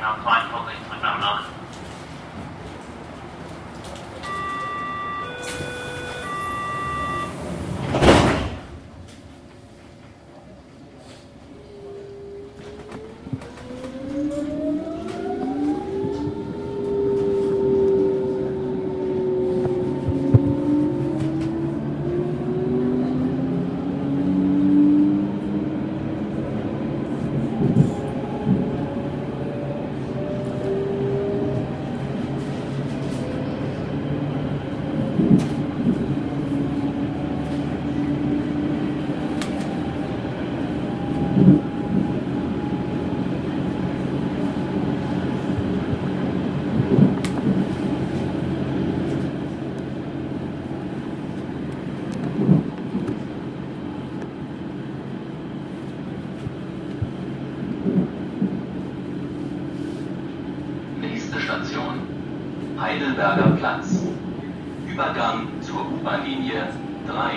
nach 42, zurück nach Norden. Station Heidelberger Platz. Übergang zur U-Bahn-Linie 3.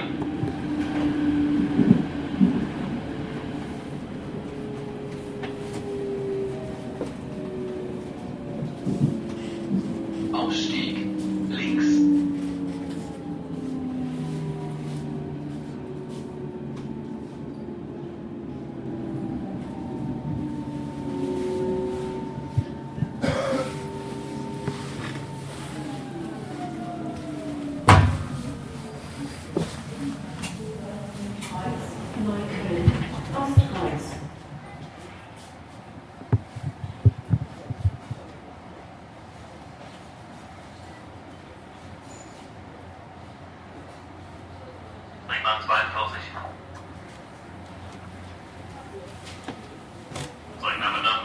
Ausstieg links. Ringbahn 42. Zurück nach Norden.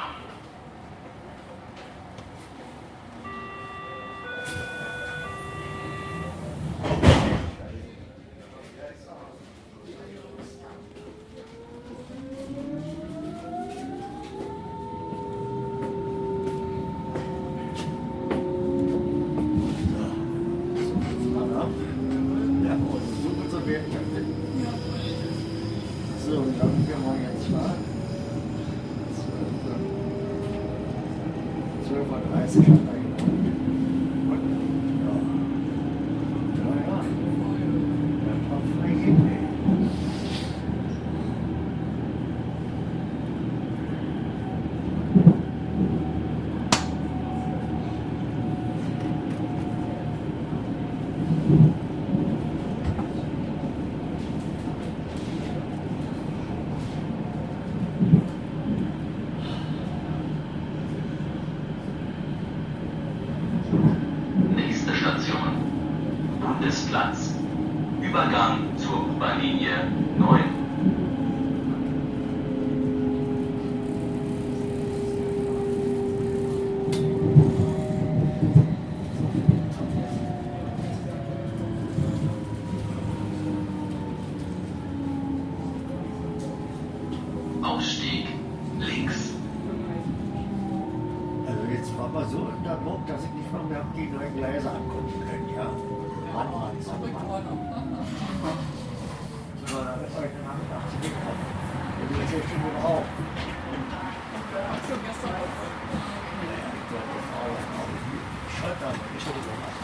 So, und dann gehen wir jetzt mal 12:30 Uhr. Nächste Station Bundesplatz. Übergang zur U-Bahn-Linie 9. Ausstieg links. Also jetzt war man so unter Druck, dass ich nicht mal mehr die neuen Gleise angucken können, ja? Mann. So, dann ist heute Nachmittag zurückgekommen. Und jetzt ist schon wieder auf. Schotter, ich hätte gemacht.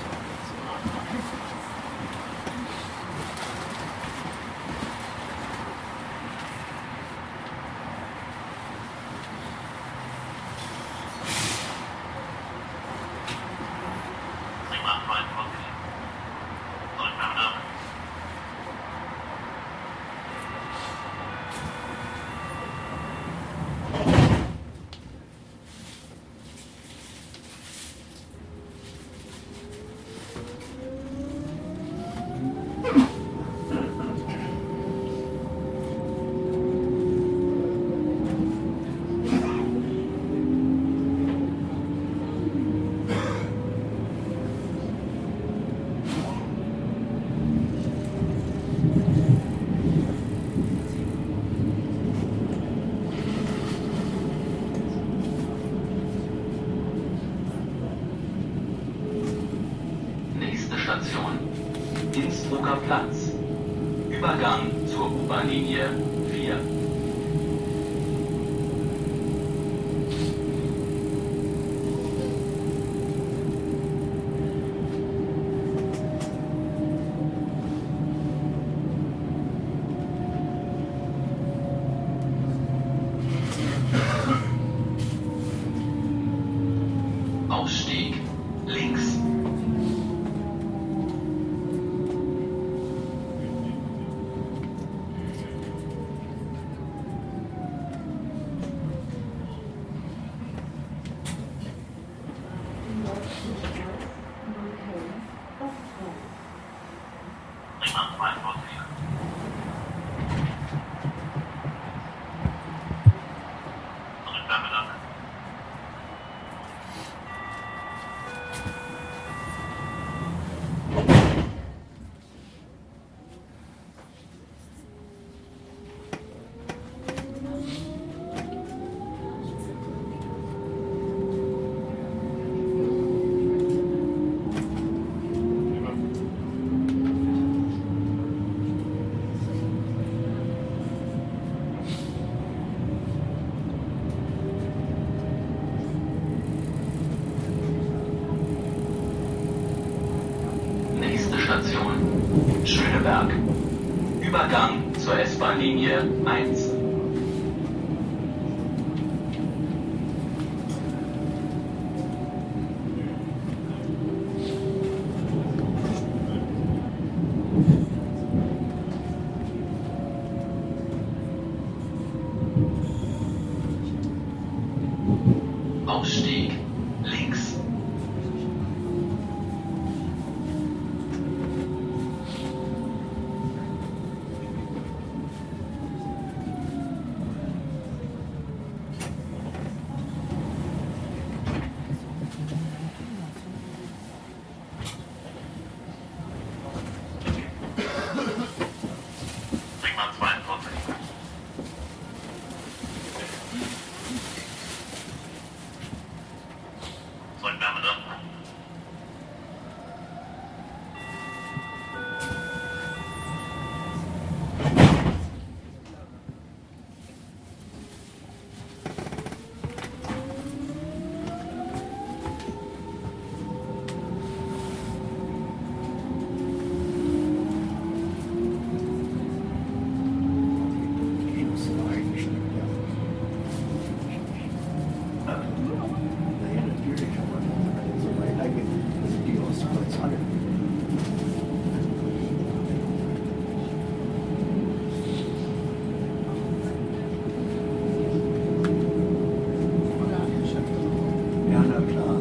Ringbahn 42. Zurück nach Norden. Nächste Station Innsbrucker Platz. Übergang zur U-Bahn-Linie 4. Übergang zur S-Bahn-Linie 1. Ausstieg links. Ringbahn 42. Zurücknahme. Naja, natürlich, aber wenn es so weitergeht, sind die Ostkreuz alle. Ja, na klar.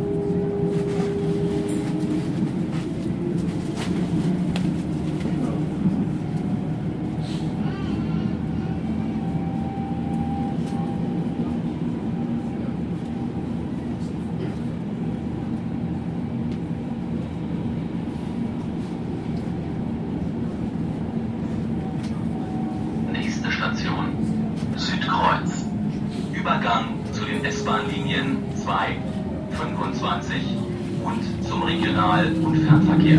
Nächste Station Südkreuz. Übergang zu den S-Bahn-Linien 2, 25 und zum Regional- und Fernverkehr.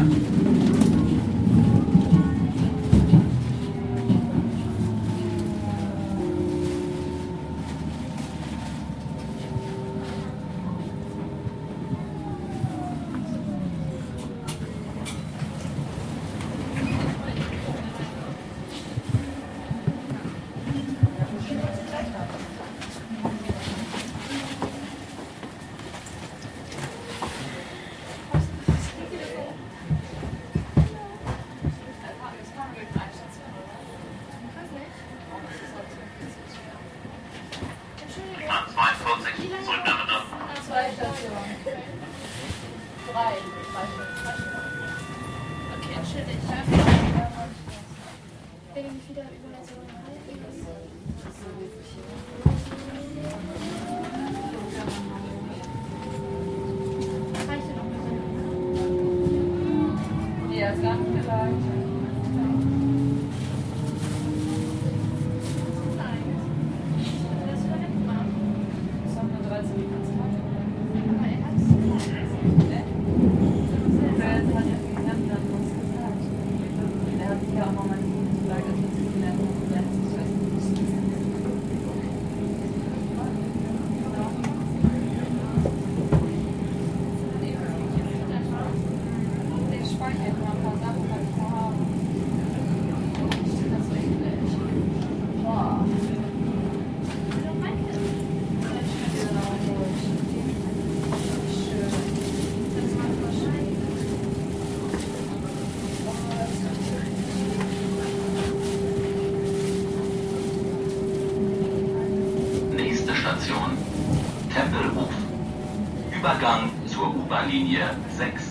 Ringbahn 42. Zurücknahme. Zwei Stationen. Drei. Okay, chillig. Will ich mich wieder über so reicht ja noch mit. Ja, ist gar nicht gesagt. Nein. Das ist verrückt, Mann. Das ist auch nur 13 Minuten. Aber er hat es gesagt. Der hat ja die Hände an uns gesagt. Der hat sich ja auch nochmal gesagt, dass wir zu viel lernen. Der speichert mal ein paar Sachen, die ich noch habe. Das ist Englisch. Boah. Hallo, Michael. Schön. Das macht wahrscheinlich. Nächste Station Tempelhof. Übergang zur U-Bahn-Linie 6.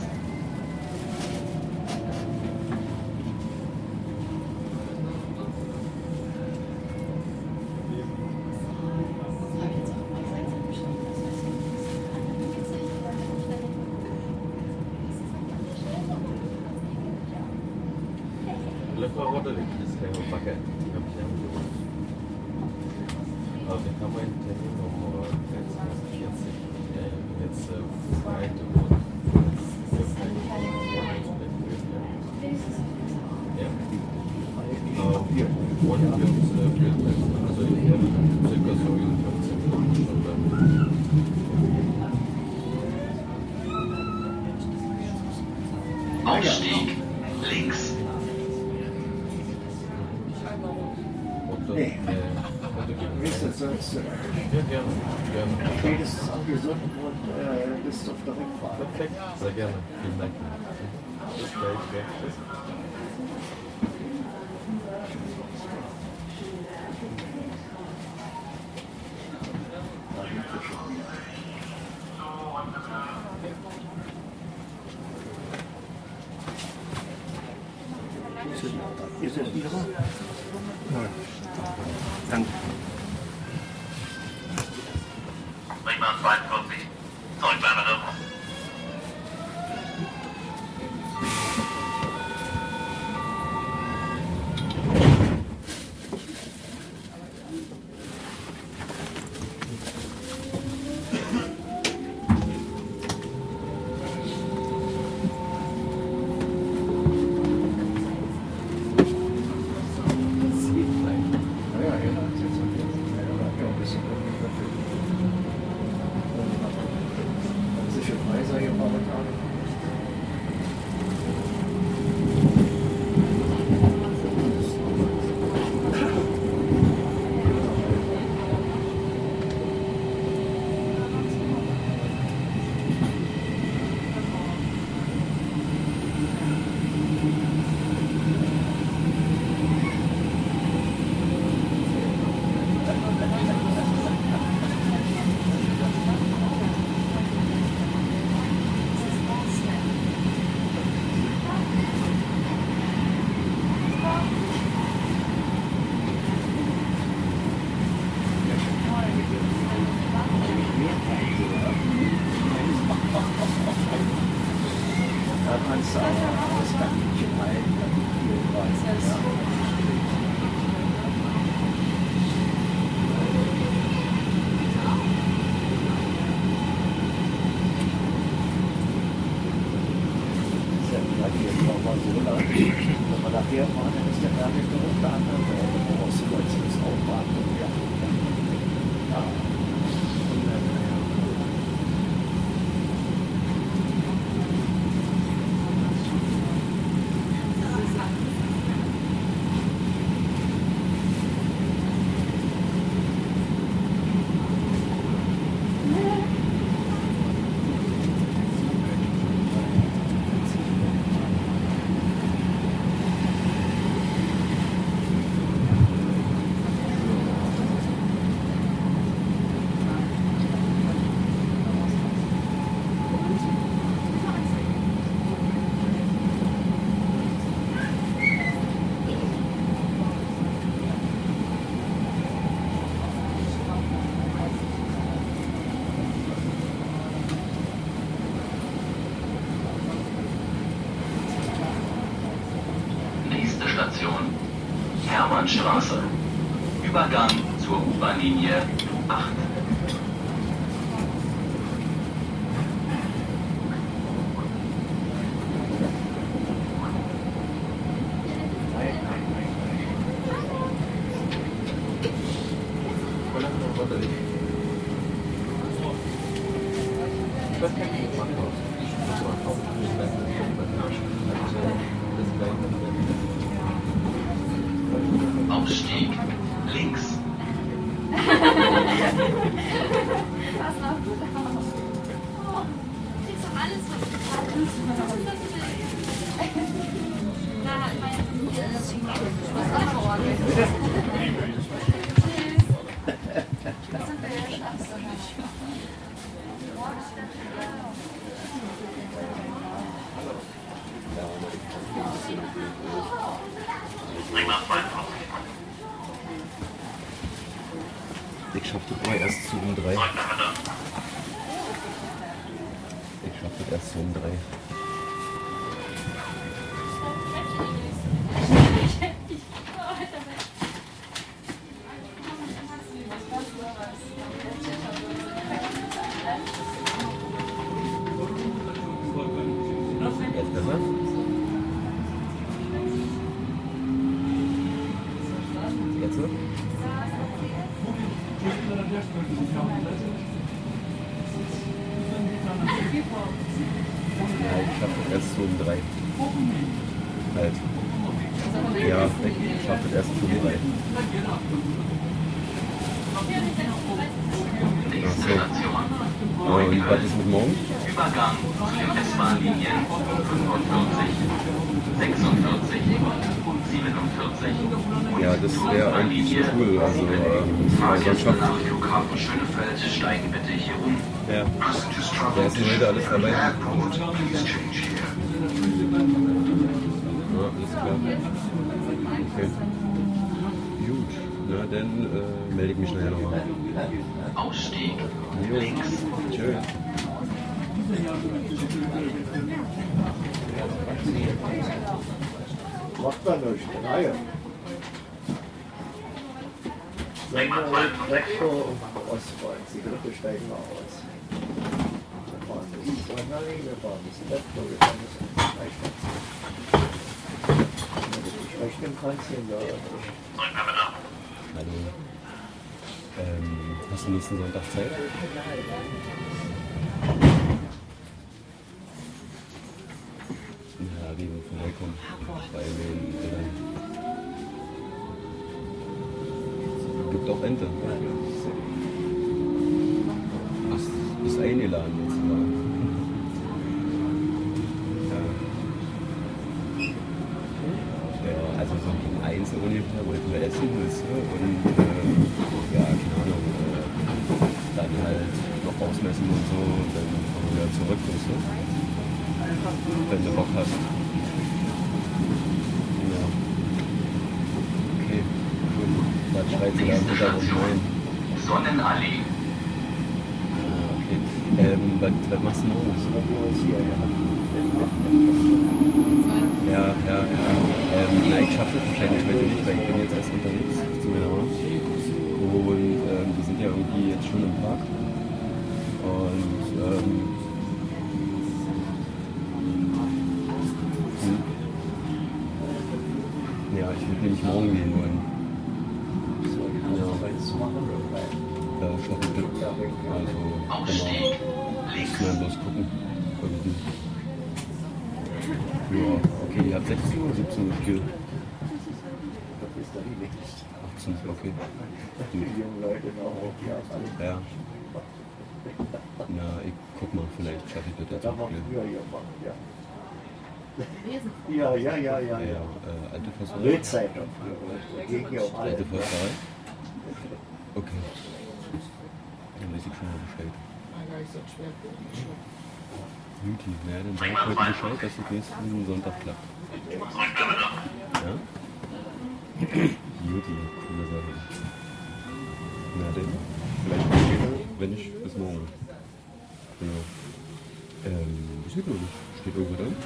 Löffelrolle, das ist keine Backe. Die habe ich ja gemacht. Aber wir haben einen Termin um 13:40 Uhr. Jetzt Freitag und ja. Und wir uns Bildmessen, also ich werde circa so in 15 Minuten schon da. Ausstieg links. das sonst Ja, gerne. Gerne. spätestens angesonnen und bist auf der Rückfahrt. Perfekt. Sehr gerne. Vielen Dank. Bis gleich. Gell? Tschüss. Ist es Ihre? Nein. Danke. Ringbahn 42. Zurückbleiben bitte. Ja, ja, das ist jetzt ein bisschen dafür. Sicher Preise hier momentan. Da kannst du auch das Kaninchen halten, viel rein. Ja. Das ist ja vielleicht hier nochmal so lang. Wenn wir nachher fahren, dann ist der gar nicht mehr unter anderem. Da brauchst du Leute das aufwarten. Ja. Ja. Nächste Station. Hermannstraße. Übergang zur U-Bahn-Linie 8. Ausstieg links. Pass auf, gut aus. Oh, kriegst du alles, was du kannst. Na, Ringbahn 42. Ich schaff das mal erst zu um 3. Zurückbleiben bitte. Ich schaff das erst zu um 3. Jetzt besser? Jetzt so? Ja, ich schaff das erst so um 3. Halt. Ja, ich schaff das erst zu um 3. Nächste Station. Und was ist mit morgen? Übergang zu den S-Bahn-Linien 45, 46, 47 und Ja, das zur wäre eigentlich U-Bahn-Linie cool. Also, Fahrgäste nach Flughafen Schönefeld steigen bitte hier um. ja. Da ist heute alles dabei. Ja, alles klar. Okay. Gut, na dann melde ich mich nachher nochmal. Ausstieg Jo. links. Tschö. Macht man nicht, naja. Traktor und Ostbahn, die dritte steigen wir aus. Wir fahren das Isbahn-Nein, wir fahren das Traktor, wir fahren das Eichstadt. Wenn du das besprechen kannst, dann da nicht. Hallo. Hast du nächsten Sonntag Zeit? Ja, wegen vorbeikommen. Bei den Eltern. Gibt auch Ente. Ach, bist eingeladen jetzt. Ja, also so gegen 1 ungefähr wollten wir essen, weißt du? Und ja, keine Ahnung, dann halt noch ausmessen und so und dann kommen wir wieder zurück, weißt du? Wenn du Bock hast. Ja. Okay, gut. Dann schreit sie da im Nächste Hintergrund Station. rein. Sonnenallee. Okay. Was machst du morgen? Wir uns hier, ja. Ja. Na, ich schaffe es wahrscheinlich heute nicht, weil ich bin jetzt erst unterwegs zu meiner Mama. Und wir sind ja irgendwie jetzt schon im Park. Und ja, ich würde nämlich morgen gehen wollen. Da schaffe ich das. Also, Ausstieg genau. links. Müssen wir bloß gucken. Irgendwie. Ja, okay, ihr habt 16 oder 17 Uhr Spiel? Das ist doch die nicht. 18, okay. Die jungen Leute noch, die haben alle. Ja. Na, ich guck mal, vielleicht schaffe ich das jetzt Da auch. haben wir Ja, früher gemacht, ja. ja, Ja. alte Försterei. Bildzeitung früher. Gegen ja auch alle. Alte Försterei? Okay. Dann weiß ich schon mal Bescheid. Juti, na, dann sag ich heute Bescheid, dass es nächsten Sonntag klappt. Ja? Juti, coole Sache. Na dann, vielleicht bis später, wenn nicht, bis morgen. Genau. Sieht man nicht. Steht irgendwo dran?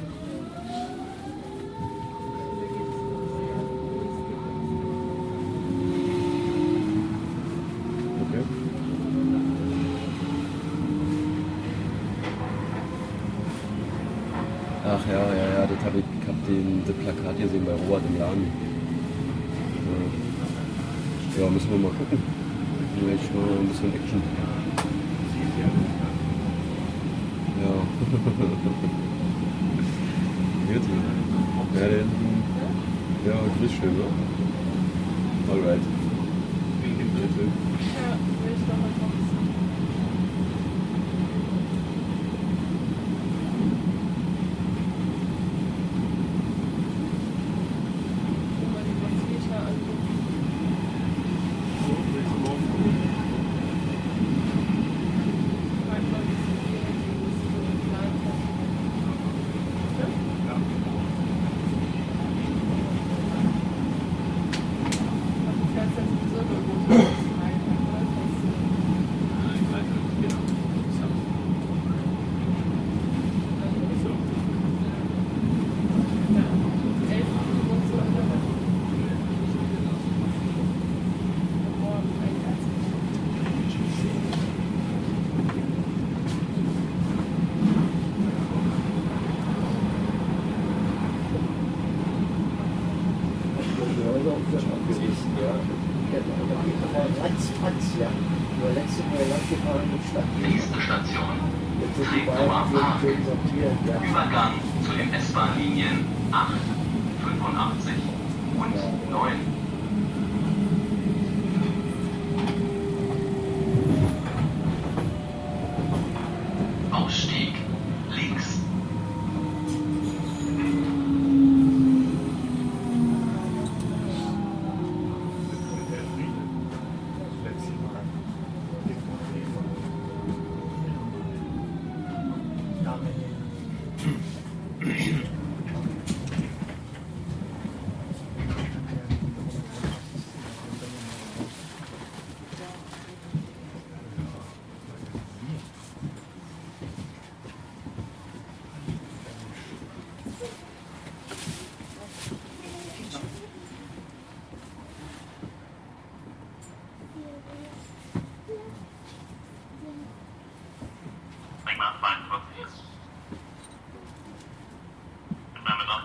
Okay. Ach ja, das hab ich hab das Plakat gesehen bei Robert im Laden. Ja, müssen wir mal gucken. Vielleicht mal ein bisschen Action. Ja. Gut. Ja, dann. Ja, grüß schön, ne? Alright. Bitte. Ja, will ich doch mal kommen. Nächste Station. Treptower Park. Übergang zu den S-Bahn-Linien 8, 85 und 9. Einmal 42. Name noch.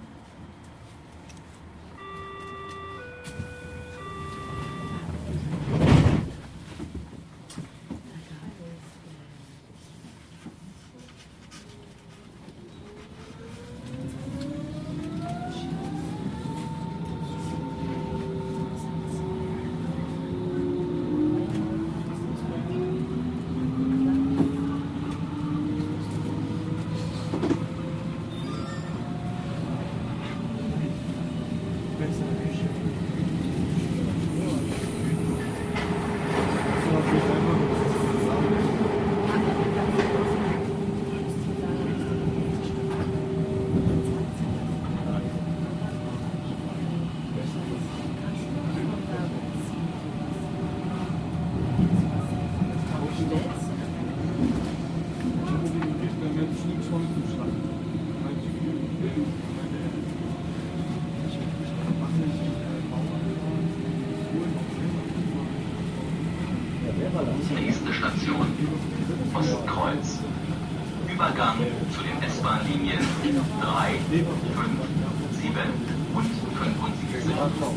Nächste Station, Ostkreuz. Übergang zu den S-Bahn-Linien 3, 5, 7 und 75.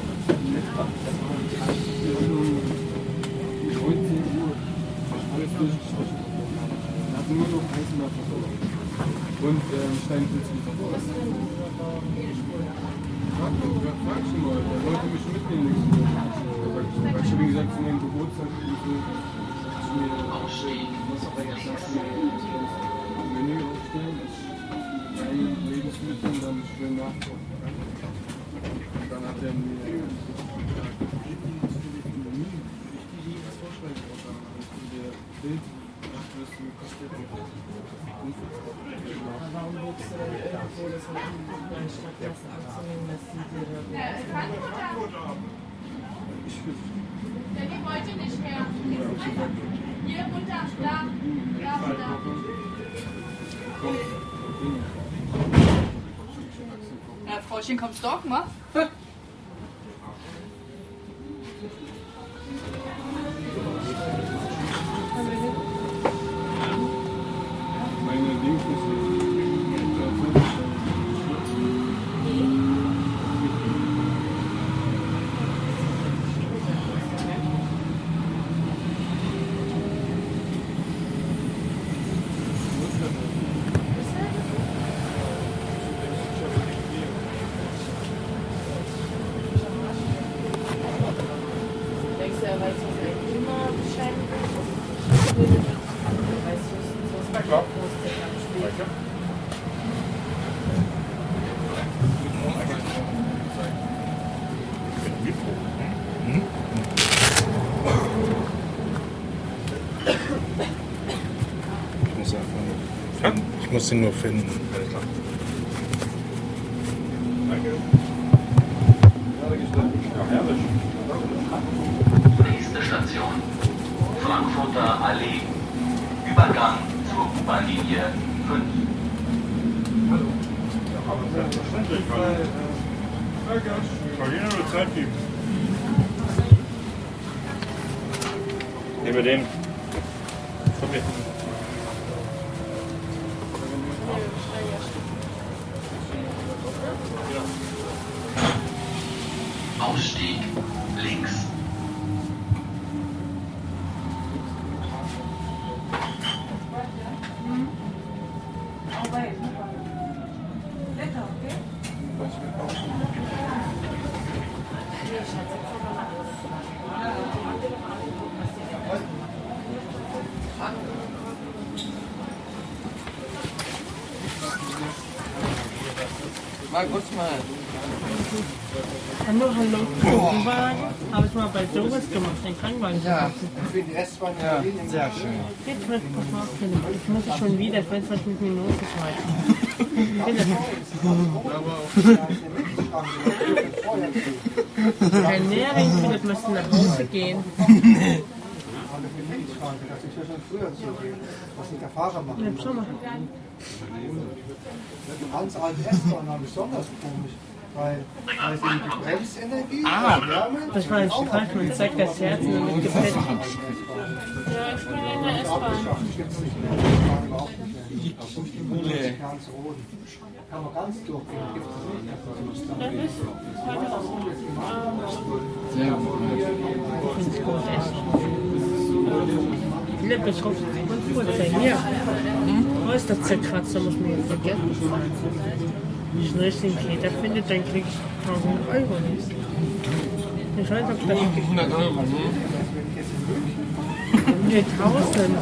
Alles durchgestrichen. Wir hatten nur noch einzelne Versorgung. Und Steinpilz liefern. Frag schon mal, der wollte mich mitnehmen nächste Woche. Weil ich habe gesagt, zu meinem Geburtstag muss aber jetzt das Menü aufstellen, dass ich meine Lebensmittel und dann schön nachkochen kann. Und dann hat er mir das Vorschlagsprogramm der Bild, das kostet Warum willst du denn irgendwo das anstatt das anzunehmen, dass sie dir Der geht heute nicht mehr. Hier runter, da, da und da. Ja, Frauchen, kommst du auch mal? meine Links ist Denkst du, er weiß, was ein Klimabescheid ist? Weißt du, was ist klar. Ich muss ihn nur finden. Nächste Station, Frankfurter Allee. Übergang zur U-Bahn-Linie 5. Soll ich Ihnen nur Zeit geben? Nehmen wir den. Okay. Ausstieg links. Mal kurz mal. Hallo, hallo. Krankenwagen. Habe ich mal bei Doris gemacht, den Krankenwagen. Ja, Für die S-Bahn ja, sehr schön. Jetzt wird pass mal auf, ich muss schon wieder, ich weiß, was mit mir los ist heute. Herr Nering, Philipp, müsste nach Hause gehen. Das ist ja schon früher so, was nicht der Fahrer macht. Ja, schau mal. Die ganz alte S-Bahn haben besonders komisch. Weil die Bremsenergie, Das war ein Streifen und zeigt das Herz und dann wird gepennt. Ja, ich bin in der S-Bahn. kann man ganz durchgehen. Das ist heute auch. Ich finde es gut, echt. Philipp, ich hoffe, und wo ist der hier? Wo ist der Zerkratzer, muss man jetzt vergessen. Wenn ich einen richtigen Täter finde, dann krieg ich 1000 Euro nicht. Ich weiß, ob das... 100 Euro, ne? Nee, 1000.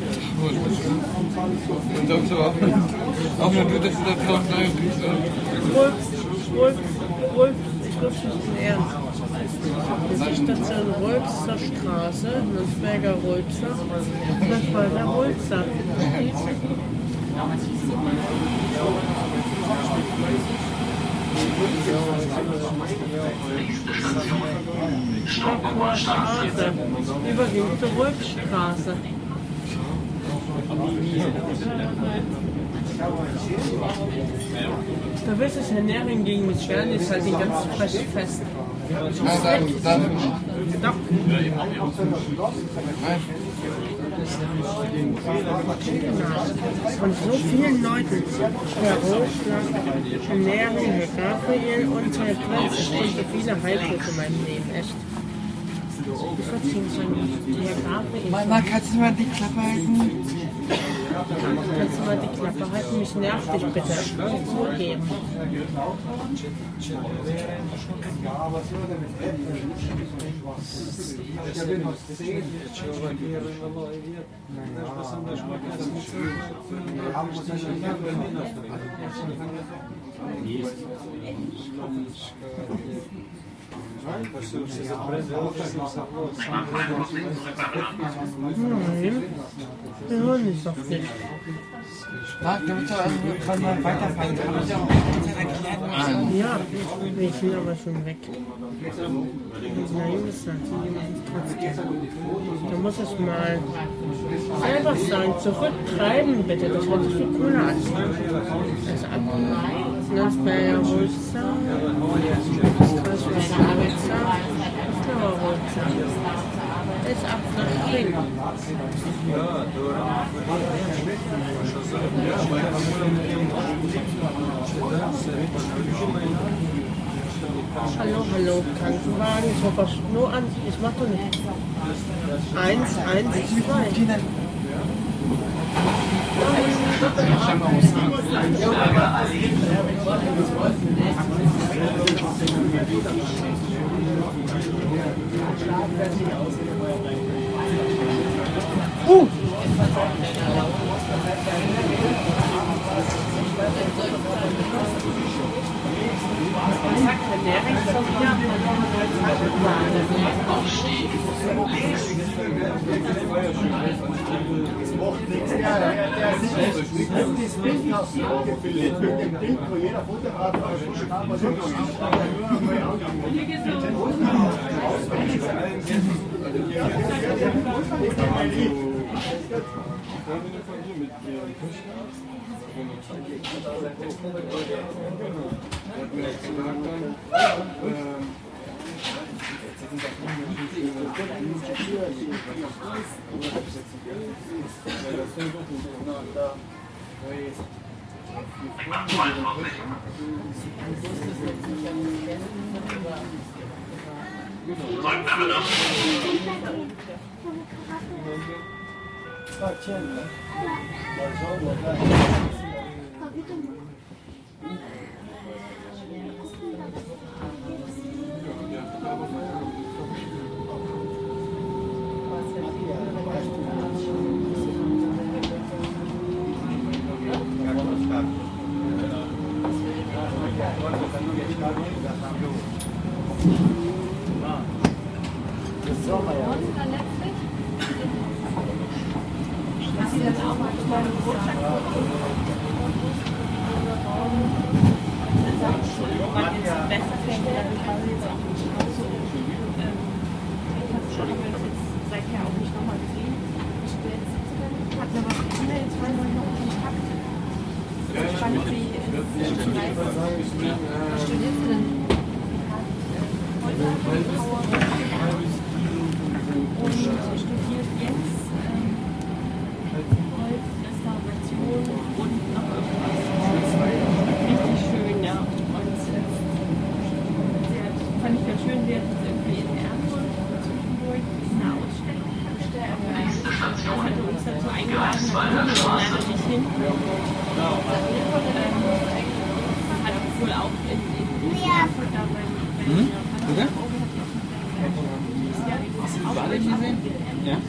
Und sagst du auch nur du, dass du da 1000 Euro kriegst, oder? Wolf, ich glaube, das ist ernst. Das ist Station Rolfser Straße, Landsberger Rolfser. Das war der Rolfser. Straße. Übergehend zur Wolfstraße. Da wirst du es Ernährung gegen mit Schweren, ist halt den ganzen Fresh fest. Doch. Von so vielen Leuten, Herr Roschler, Ernährung, Herr Gabriel und Herr Prinz, es sind so viele Heilprodukte in meinem Leben, echt. Herr Gabriel. Mama, kannst du mal die Klappe halten? Kannst du mal die Klappe halten? Mich nervt dich bitte. Ruhe geben. Nein, wir hören dich doch nicht. Kann man weiterfahren? Ja, ich will aber schon weg. Nein, das sagt jemand trotzdem. Da muss es mal selber sagen, zurücktreiben bitte, das hört sich viel cooler an. Also ab Landsberger Rolfser, Landsberger Rolfser, Landsberger Rolfser. Jetzt ab nach Spring. Hallo, Krankenwagen, ich hoffe nur an, ich mach doch nicht. 1, 1, 2. Was studierst du denn? Station Greifswalder Straße. Hat wohl auch in Erfurt dabei. Oder? Hast du die Bade gesehen? Ja.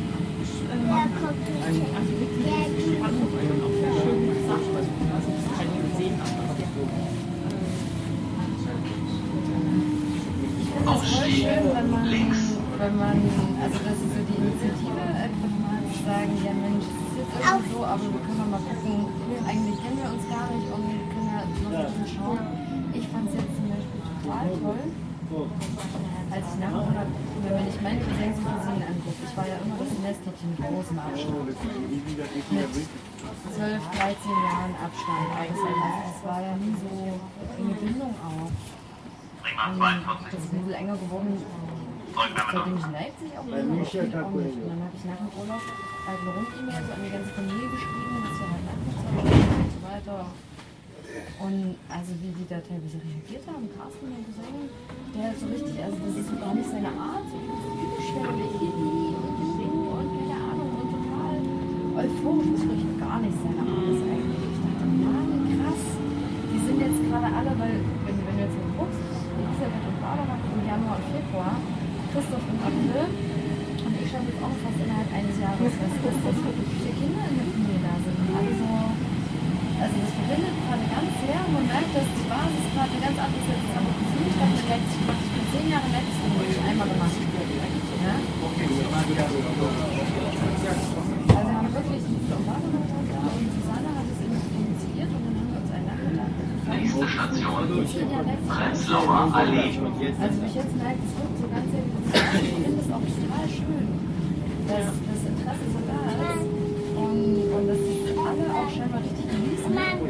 Wenn man, also das ist so die Initiative, einfach mal zu sagen, ja Mensch, das ist jetzt irgendwie so, aber wir können mal gucken, eigentlich kennen wir uns gar nicht und wir können ja noch ein bisschen schauen. Ich fand es jetzt zum Beispiel total toll, als ich nach dem Monat, wenn ich meine Cousins und Cousinen angucke, ich war ja immer das Nesthäkchen mit großem Abstand. Mit 12, 13 Jahren Abstand, alles. Das war ja nie so eine Bindung auch. Und das ist ein bisschen enger geworden. Seitdem ich in Leipzig auch bin, und dann habe ich nach dem Urlaub halt eine Rund-E-Mail an die ganze Familie geschrieben, dass wir halt nachgezogen und so weiter. Und also wie die da teilweise reagiert haben, Carsten und Cousin, der so richtig, also das ist so gar nicht seine Art, so überschwänglich und keine Ahnung und total euphorisch, das wirklich gar nicht seine Art ist eigentlich. Ich dachte, Mann, krass, die sind jetzt gerade alle, weil wenn du jetzt mal guckst, Elisabeth und Barbara im Januar und Februar, Christoph im April und ich schaue jetzt auch fast innerhalb eines Jahres, was ist, dass wirklich 4 Kinder in der Familie da sind. Also das verbindet gerade ganz sehr und man merkt, dass die Basis gerade eine ganz andere ist als das andere Gefühl. Ich habe Leipzig gemacht, ich bin 10 Jahre in Leipzig und ich einmal gemacht. Ja? Also wir haben wirklich die Frau Barbara da und Susanne hat es initiiert und dann haben wir uns einen Nachmittag Nächste Station Prenzlauer Allee. Also wie ich jetzt merke, es wirkt so ganz sehr ich finde es auch total schön, dass das Interesse so da ist und dass die alle auch scheinbar richtig genießen.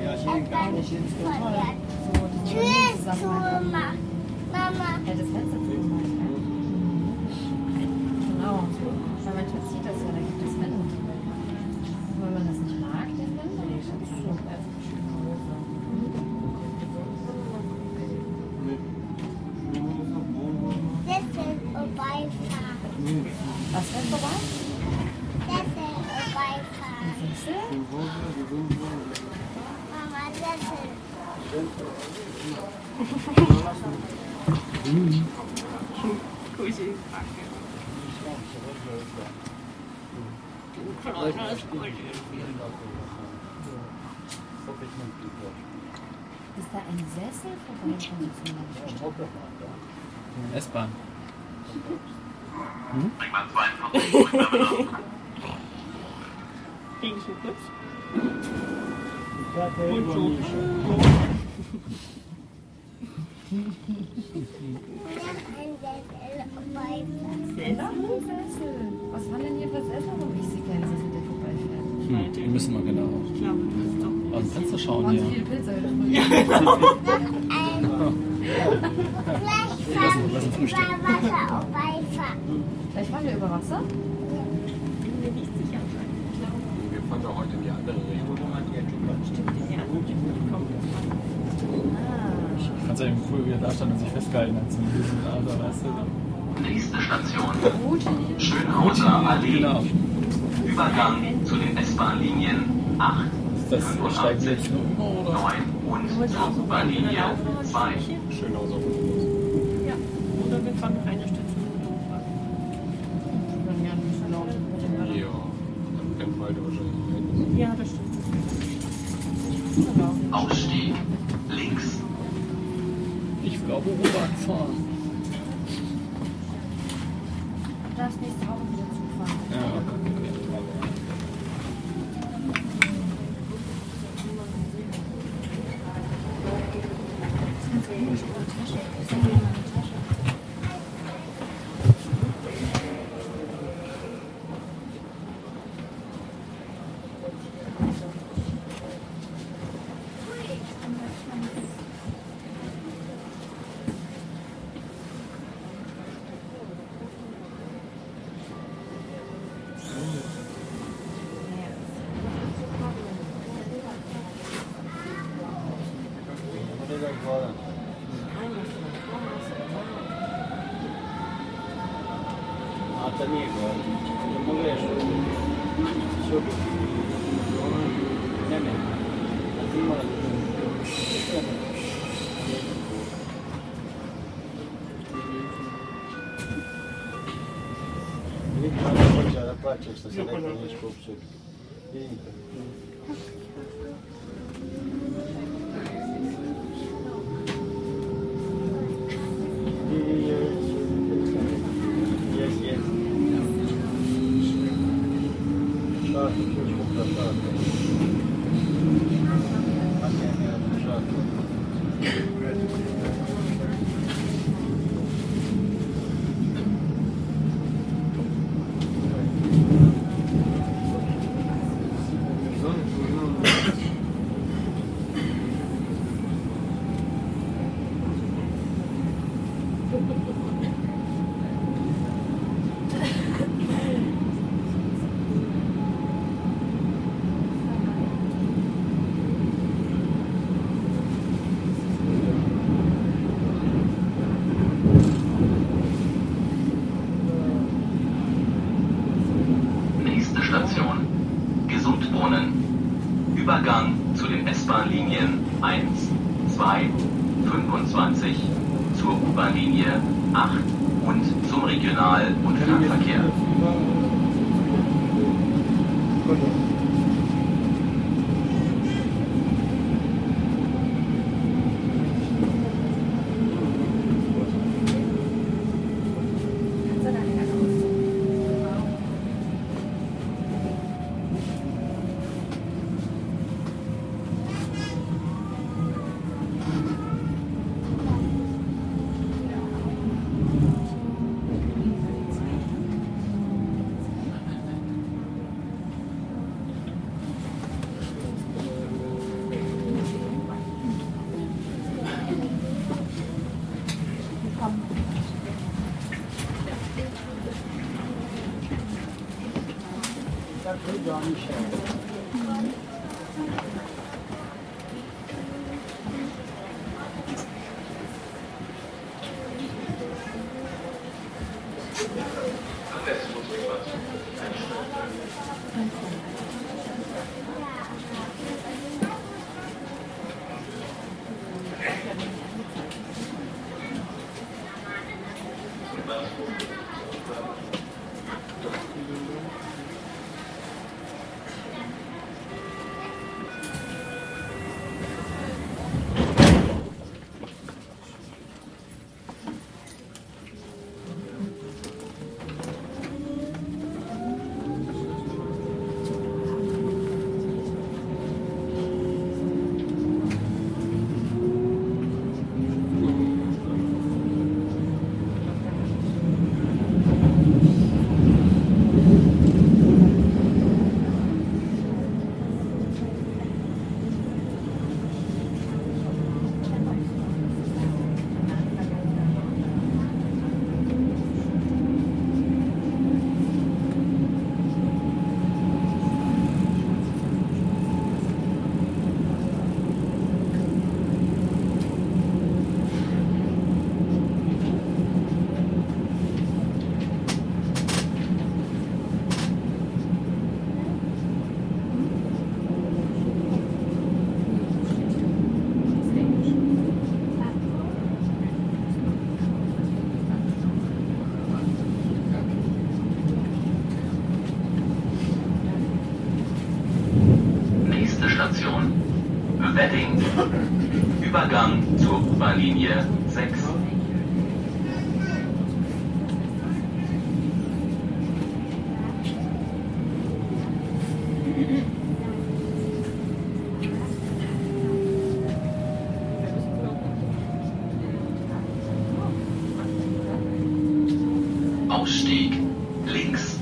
Tschüss, Mama. Ja, das Fenster zu machen. Genau, weil manchmal zieht das ja, da gibt es Wände. Und wenn man das nicht mag, den Wind, dann ist es so. Was fällt vorbei? Sessel? Mama, Sessel. Ist da ein Sessel vorbei? S-Bahn. Ringbahn 42, Ging schon kurz. Und so. Was waren denn hier für Sessel, wo ich sie kenne, dass der vorbeifährt? Wir müssen mal genau Ich glaube, das ist doch. aus dem Fenster schauen Waren hier. so viele Pilze heute früh? Lass uns frühstücken. Vielleicht fahren wir über Wasser? Bin mir nicht sicher. Ich glaube, Wir fahren doch heute in die andere Richtung. stimmt, in die andere Richtung kommt. Ich fand es eben cool, wie er da stand und sich festgehalten hat. So ein bisschen Alter, weißt du. Nächste Station Schönhauser Allee. Genau. Übergang zu den S-Bahn-Linien 8, Das steigen wir 85, jetzt nur über, oder? 9 und zur U-Bahn-Linie 2. Schönhauser. Ja, oder wir fahren noch eine Station hoch. Dann ja, ein bisschen laufen. Ja, dann kennt beide wahrscheinlich. Ja, das stimmt. Ausstieg links. Ich glaube, U-Bahn fahren. Du darfst nächste Woche wieder zufahren. Ja, okay. Amigo, non riesco. Questa se ne non scorso. Nächste Station. Gesundbrunnen. Übergang zu den S-Bahn-Linien 1, 2, 25, zur U-Bahn-Linie 8 und zum Regional- und Fernverkehr. Wedding. Übergang zur U-Bahn-Linie 6. Ausstieg links.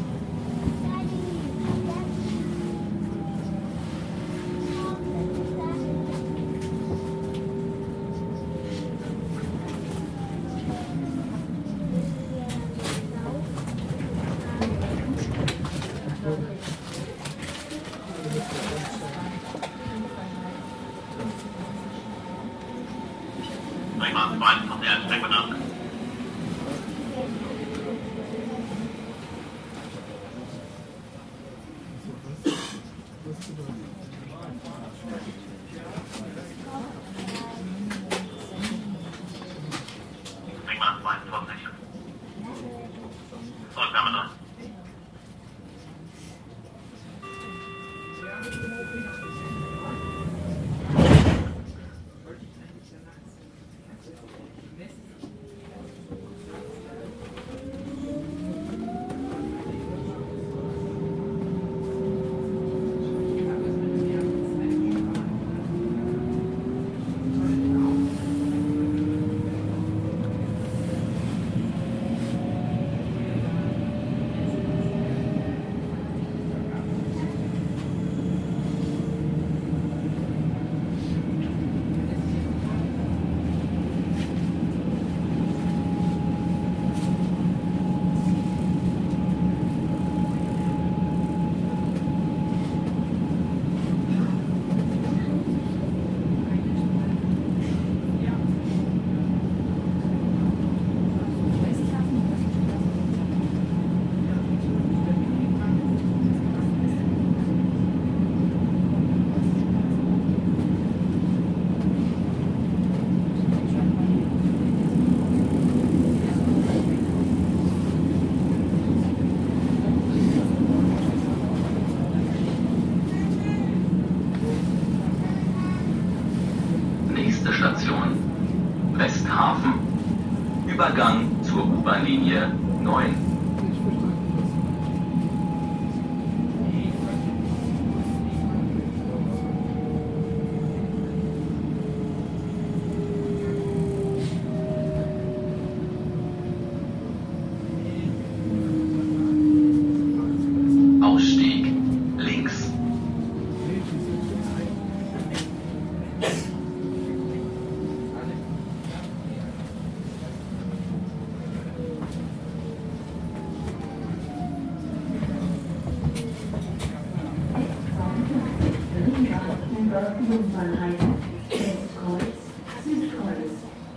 über Jungfernheide, Westkreuz, Südkreuz.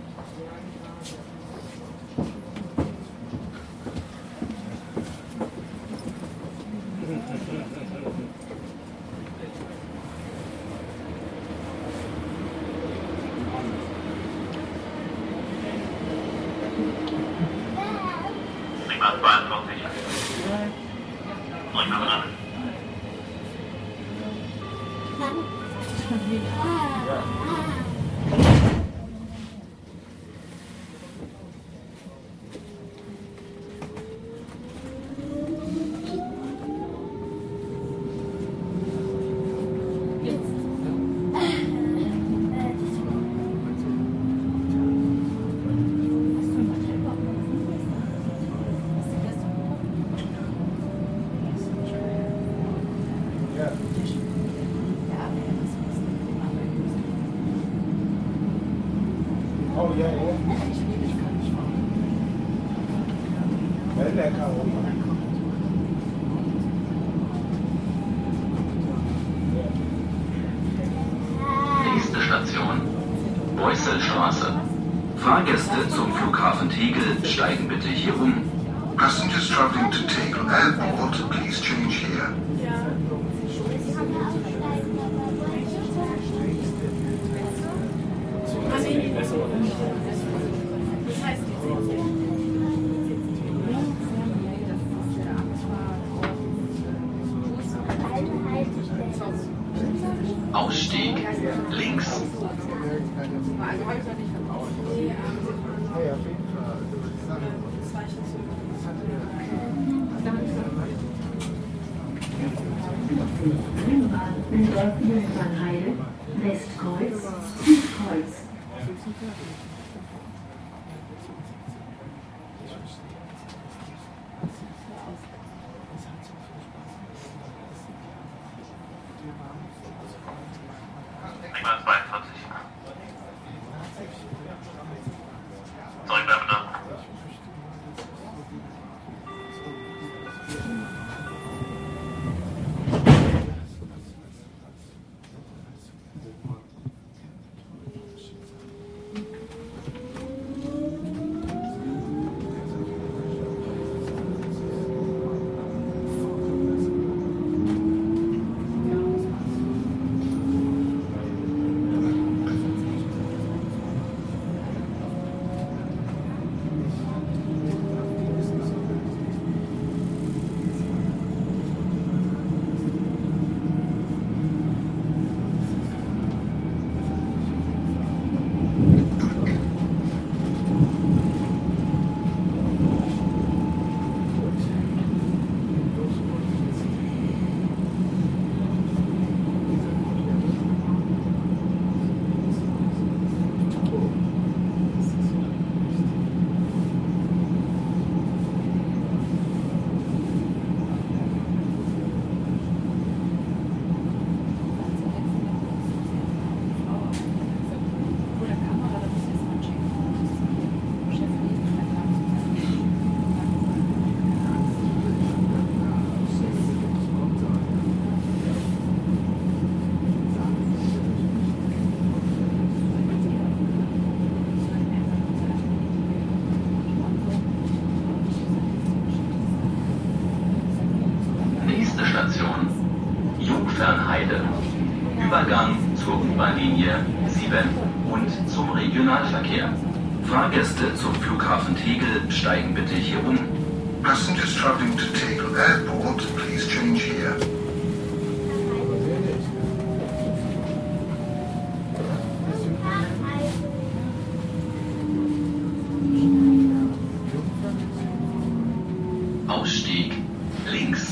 Oh ja, ja. Sehr lecker. Nächste Station, Beusselstraße. Fahrgäste zum Flughafen Tegel steigen bitte hier um. Passengers traveling to Tegel Airport, please change here. Ausstieg links. Über Jungfernheide, Westkreuz, Südkreuz. Nummer 42. Zurückbleiben nach. Station Jungfernheide. Übergang zur U-Bahn-Linie 7 und zum Regionalverkehr. Fahrgäste zum Flughafen Tegel steigen bitte hier um. Passengers traveling to Tegel Airport, please change here. Ausstieg links.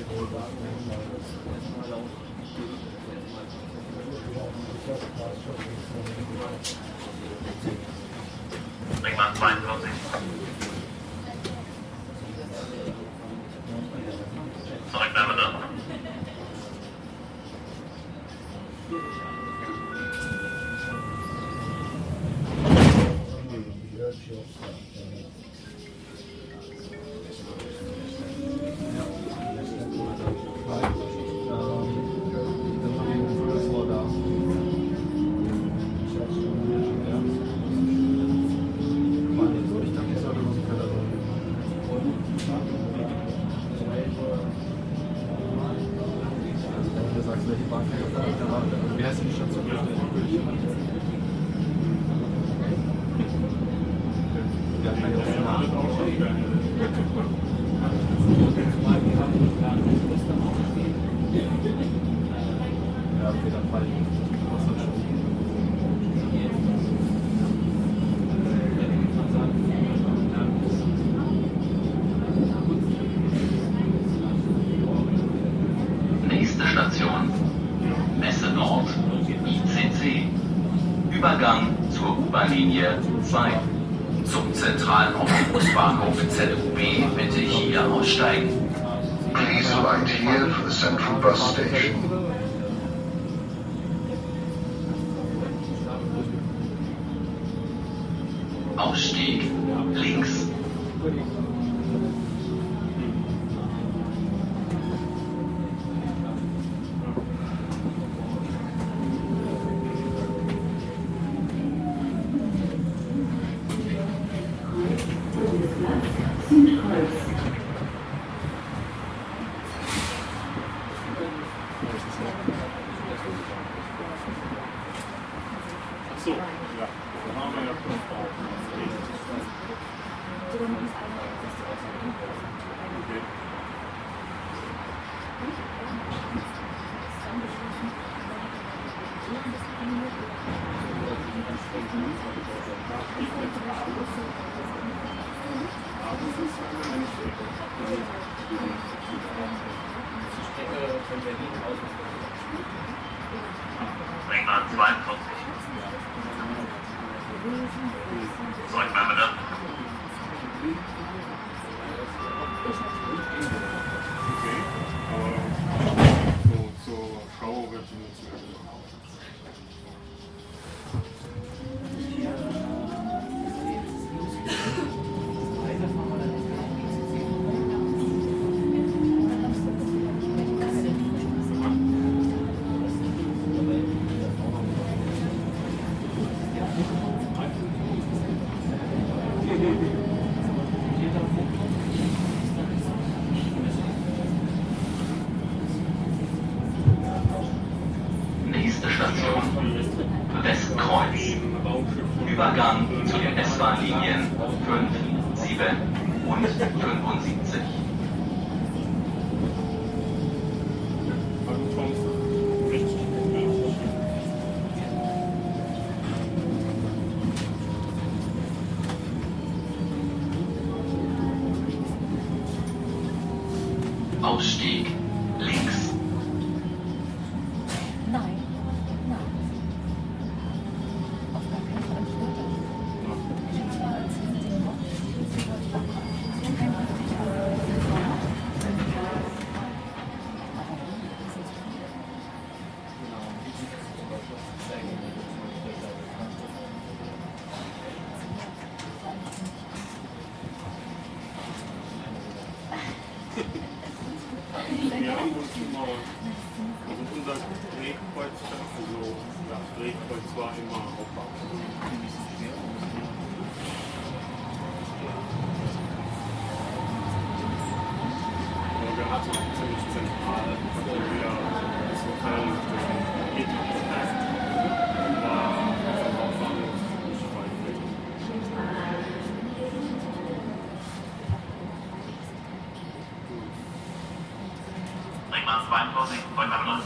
Ringbahn 42. Zurückbleiben bitte. Wie heißt die Station? Nächste Station. Messe Nord, ICC. Übergang zur U-Bahn-Linie 2. Zum zentralen Omnibusbahnhof ZUB bitte hier aussteigen. Please alight here for the central bus station. Ausstieg links. Südkreuz. Achso, ja. Dann haben wir ja kurz drauf. Okay. Ringbahn 42. Zurückbleiben bitte. Okay, aber so zur Schau wird sie nichts mehr gemacht. Nächste Station. Westkreuz. Übergang zu den S-Bahn-Linien 5, 7 und 75. Ausstieg links. Nein, nein. Auf gar keinen Fall später. Ich war als den Wir haben uns immer, also unser Drehkreuz, also das Drehkreuz war immer Hauptbahnhof. Aber wir hatten auch ziemlich zentral, also wir insofern geht war der Hauptbahnhof nicht weit weg. Ringbahn 42, Zurückbleiben bitte.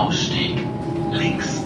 Ausstieg links.